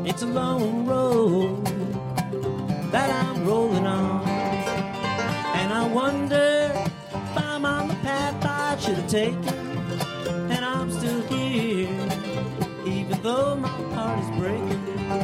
It's a long road that I'm rolling on, and I wonder if I'm on the path I should have taken, and I'm still here, even though my heart is breaking.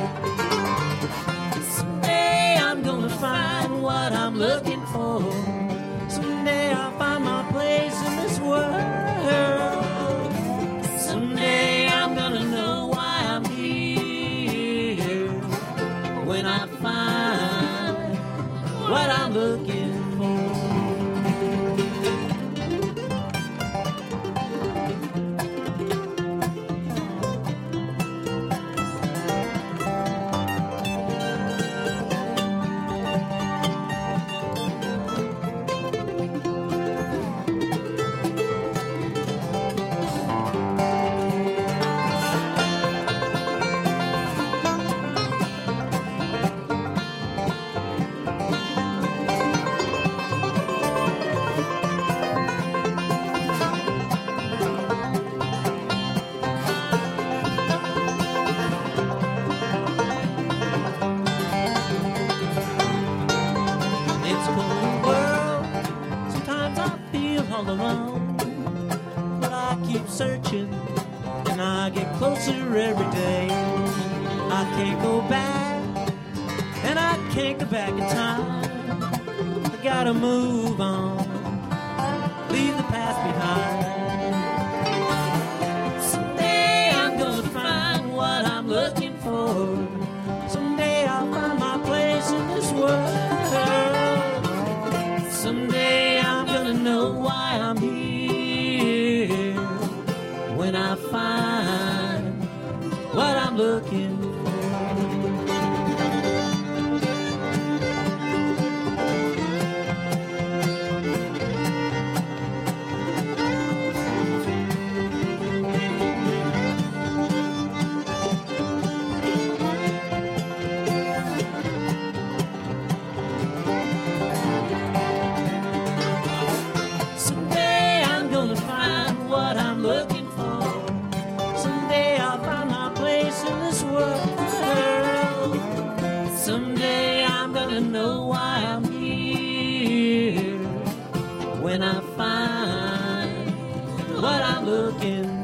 Someday I'm gonna find what I'm looking for. Someday I'll find my place in this world. Someday I'm gonna know why I'm here when I find what I'm looking for. All alone, but I keep searching and I get closer every day. I can't go back and I can't go back in time. I gotta move on, leave the past behind. Someday I'm gonna find what I'm looking for. Someday I'll find my place in this world. Someday I'm gonna know why I'm here when I find what I'm looking for. Looking for. Someday I'll find my place in this world. Someday I'm gonna know why I'm here when I find what I'm looking for.